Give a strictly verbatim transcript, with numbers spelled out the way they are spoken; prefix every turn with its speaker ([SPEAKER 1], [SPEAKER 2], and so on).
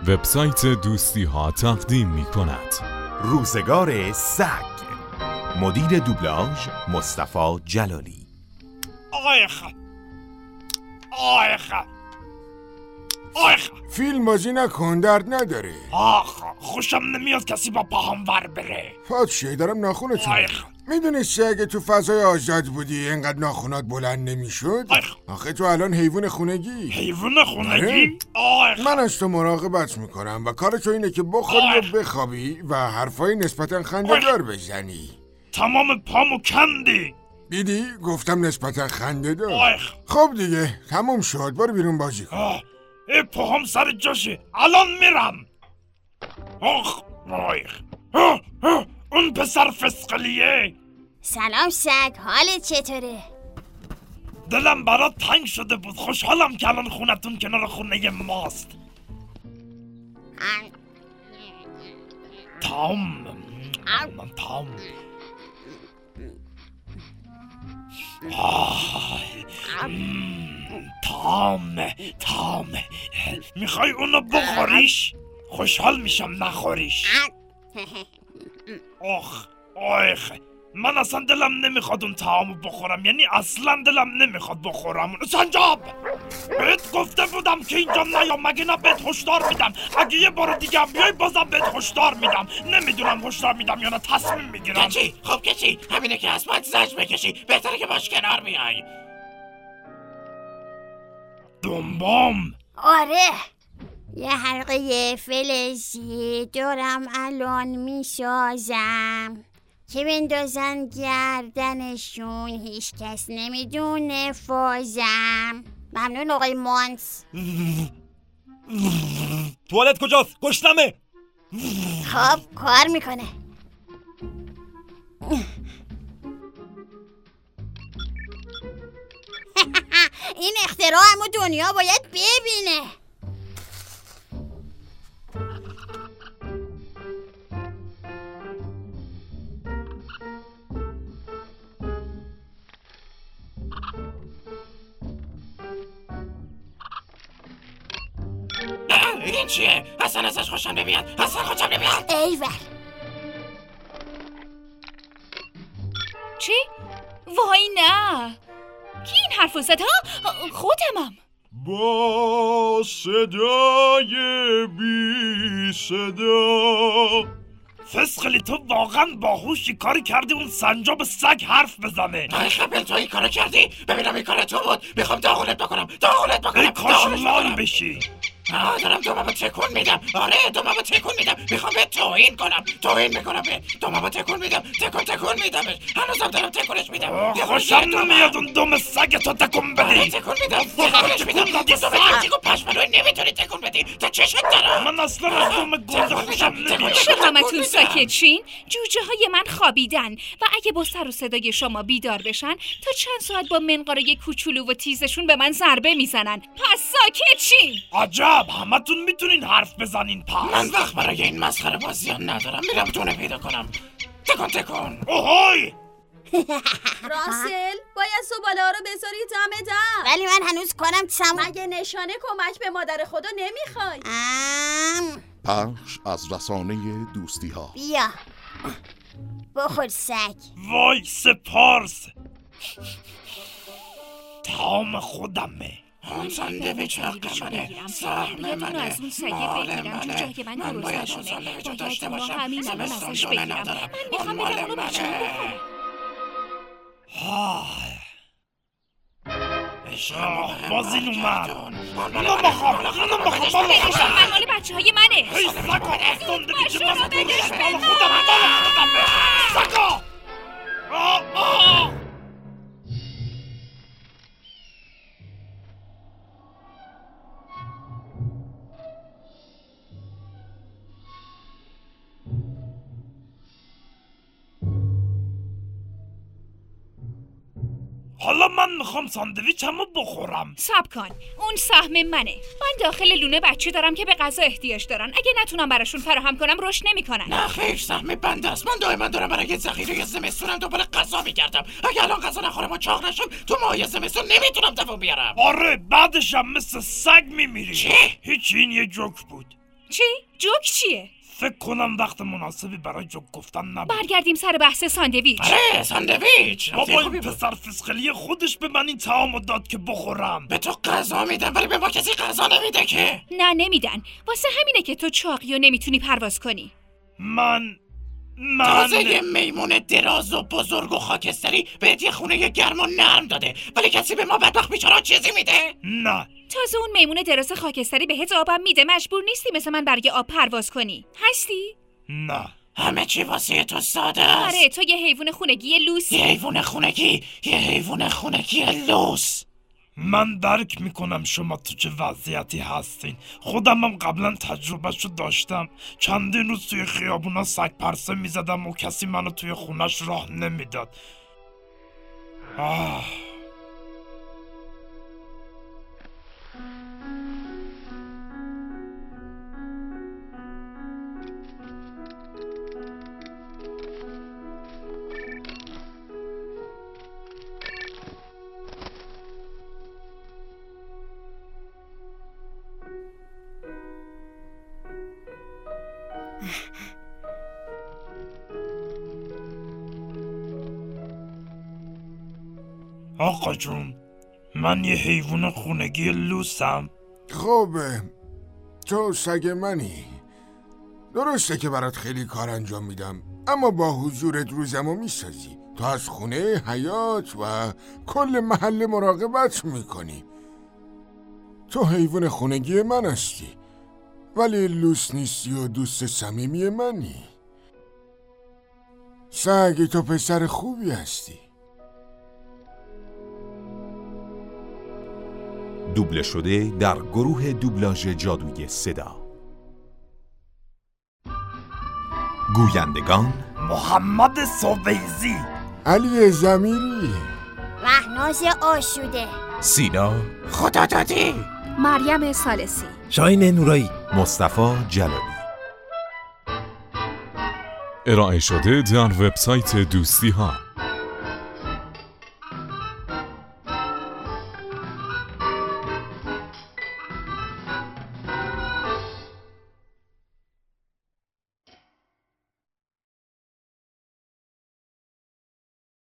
[SPEAKER 1] وبسایت دوستی ها تقدیم می کند
[SPEAKER 2] روزگار سگ. مدیر دوبلاژ مصطفی جلالی.
[SPEAKER 3] آیخ آیخ آیخ
[SPEAKER 4] فیلم بازی نکن، درد نداره.
[SPEAKER 3] آخ خوشم نمیاد کسی با پاهم ور بره.
[SPEAKER 4] پادشاهی دارم ناخونتون.
[SPEAKER 3] آیخ
[SPEAKER 4] میدونستی اگه تو فضای آزاد بودی اینقدر ناخونات بلند نمیشد؟
[SPEAKER 3] آیخ
[SPEAKER 4] آخه تو الان حیوان خونگی.
[SPEAKER 3] حیوان خونگی؟ آیخ
[SPEAKER 4] من از تو مراقبت میکنم و کار تو اینه که بخوری و بخوابی و حرفای نسبتا خنده‌دار بزنی.
[SPEAKER 3] تمام پامو کندی.
[SPEAKER 4] دیدی؟ گفتم نسبتا خنده‌دار.
[SPEAKER 3] آیخ
[SPEAKER 4] خب دیگه تموم شد، برو بیرون بازی کن.
[SPEAKER 3] آه ای پاهم سر جاشه، الان میرم. آخ آیخ آه، آه، اون پسر فسقلیه.
[SPEAKER 5] سلام سگ، حالت چطوره؟
[SPEAKER 3] دلم برات تنگ شده بود، خوشحالم که الان خونتون کنار خونه ماست. تام تام آه. تام تام میخوای اونو بخوریش؟ خوشحال میشم نخوریش. آخ آخ من اصلا دلم نمیخواد اون طعامو بخورم، یعنی اصلا دلم نمیخواد بخورم اونو. سنجاب بهت گفته بودم که اینجا نیا، مگه نه بهت هشدار میدم؟ اگه یه بار دیگه هم بیای بازم بهت هشدار میدم. نمیدونم هشدار میدم یا نه تصمیم میگیرم.
[SPEAKER 6] کچی خب کچی همینه که از باید زج بکشی، بهتره که باش کنار بیای.
[SPEAKER 3] دنبام
[SPEAKER 5] آره، یه حلقه فلزی دورم الان میسازم که بندازن گردنشون، هیچ کس نمیدونه فازم. ممنون آقای مانس.
[SPEAKER 3] توالت کجاست؟ گشنمه.
[SPEAKER 5] خب کار میکنه. این اختراع همه دنیا باید ببینه.
[SPEAKER 6] این چیه؟ اصلا ازش خوشم نمیاد، اصلا خوشم نمیاد.
[SPEAKER 5] ایول
[SPEAKER 7] چی؟ وای نه، کی این حرفو زد ها؟ خودمم.
[SPEAKER 3] با صدای بی صدا. فسقلی تو واقعا باهوشی، کاری کردی اون سنجاب سگ حرف بزنه.
[SPEAKER 6] آی خبل تو این کارو کردی؟ ببینم این کار تو بود. میخوام داغولت بکنم داغولت بکنم
[SPEAKER 3] ای کاش لال بشی.
[SPEAKER 6] آه دارم دوممو تکون میدم. آره دوممو تکون میدم. میخوام به توهین کنم، توهین میکنم به دوممو تکون میدم، تکون تکون میدمش. هنوزم دارم تکونش میدم.
[SPEAKER 3] خوشم نمیاد اون دوم سگ تو تکون بدی.
[SPEAKER 6] تکون میدم تکونش میدم. یه دوم تکون پشمالوی نمیتونی تکون بدی. تا چشت دارم.
[SPEAKER 3] من اصلا از دوم گنده خوشم نمیاد.
[SPEAKER 7] میشه همتون ساکت شین؟ جوجه های من خوابیدن و اگه با سر و صدای شما بیدار بشن تا چند ساعت با منقاره کوچولو و تیزشون به من ضربه میزنن. پس ساکت شین.
[SPEAKER 3] عجب همتون میتونین حرف بزنین. پس
[SPEAKER 6] من وقت برای این مسخره بازیان ندارم، میرم دونه پیدا کنم. تکون تکون.
[SPEAKER 3] اوهای
[SPEAKER 8] راسل باید زباله ها رو بذاری دم در.
[SPEAKER 5] ولی من هنوز کارم تموم.
[SPEAKER 8] مگه نشانه کمک به مادر خدا نمیخوای؟
[SPEAKER 5] ام
[SPEAKER 9] پخش از رسانه دوستی ها.
[SPEAKER 5] بیا بخور سگ.
[SPEAKER 3] وای سپارس، تمام خودمه.
[SPEAKER 6] اون ساندویچ حق منه، سهم منه، مال منه. من باید اون ساندویچ رو داشته باشم. زمستون دونه ندارم، اون مال منه.
[SPEAKER 3] بازین اومد. اونو بخوام اونو بخوام.
[SPEAKER 7] من مال بچه های منه.
[SPEAKER 3] هی سگا ساندویچ من بگش مال خودم مال خودم. سگا آه آه حالا من میخوام ساندویچمو بخورم.
[SPEAKER 7] صبر کن، اون سهم منه. من داخل لونه بچه دارم که به غذا احتیاج دارن. اگه نتونم براشون فراهم کنم رشد نمیکنن.
[SPEAKER 6] نه خیر، سهم بنده است. من دائما دارم برای ذخیره زمستونم دنبال غذا میگردم. اگه الان غذا نخورم و چاق نشم تو ماهای زمستون نمیتونم دووم بیارم.
[SPEAKER 3] آره بعدش هم مثل سگ میمیری.
[SPEAKER 6] چی؟
[SPEAKER 3] هیچ، این یه جوک بود.
[SPEAKER 7] چی؟ جوک چیه؟
[SPEAKER 3] فکر کنم وقت مناسبی برای جوک گفتن نبود.
[SPEAKER 7] برگردیم سر بحث ساندویچ.
[SPEAKER 3] آره ساندویچ. بابا این پسر فسقلی خودش به من این طعامو داد که بخورم. به تو غذا میدن ولی به ما کسی غذا نمیده که.
[SPEAKER 7] نه نمیدن. واسه همینه که تو چاقی و نمیتونی پرواز کنی.
[SPEAKER 3] من من تازه یه میمون دراز و بزرگ و خاکستری بهت یه خونه گرم و نرم داده ولی کسی به ما بدبخت بیچارا چیزی میده؟ نه.
[SPEAKER 7] تازه اون میمون دراز خاکستری بهت آبم میده. مجبور نیستی مثل من برگ آب پرواز کنی. هستی؟
[SPEAKER 3] نه. همه چی واسه تو ساده است.
[SPEAKER 7] آره تو یه حیوان خونگی لوس.
[SPEAKER 3] یه حیوان خونگی یه حیوان خونگی لوس. من درک میکنم شما تو چه وضعیتی هستین. خودم هم قبلا تجربهشو داشتم. چندین روز توی خیابونا سگ پرسه میزدم و کسی منو توی خونش راه نمیداد. آه آقا جون من یه حیوان خونگی لوسم.
[SPEAKER 4] خب تو سگ منی. درسته که برات خیلی کار انجام میدم اما با حضورت روزمو میسازی. تو از خونه، حیات و کل محله مراقبت میکنی. تو حیوان خونگی من هستی ولی لوس نیستی و دوست صمیمی منی. سگ تو پسر خوبی هستی.
[SPEAKER 2] دوبله شده در گروه دوبلاژ جادوی صدا. گویندگان
[SPEAKER 3] محمد سویزی،
[SPEAKER 4] علی زمیری،
[SPEAKER 5] مهناز آشوده،
[SPEAKER 2] سینا
[SPEAKER 3] خدا دادی،
[SPEAKER 7] مریم ثالثی،
[SPEAKER 10] شاهین نورایی،
[SPEAKER 2] مصطفی جلالی.
[SPEAKER 1] ارائه شده در وبسایت دوستی ها.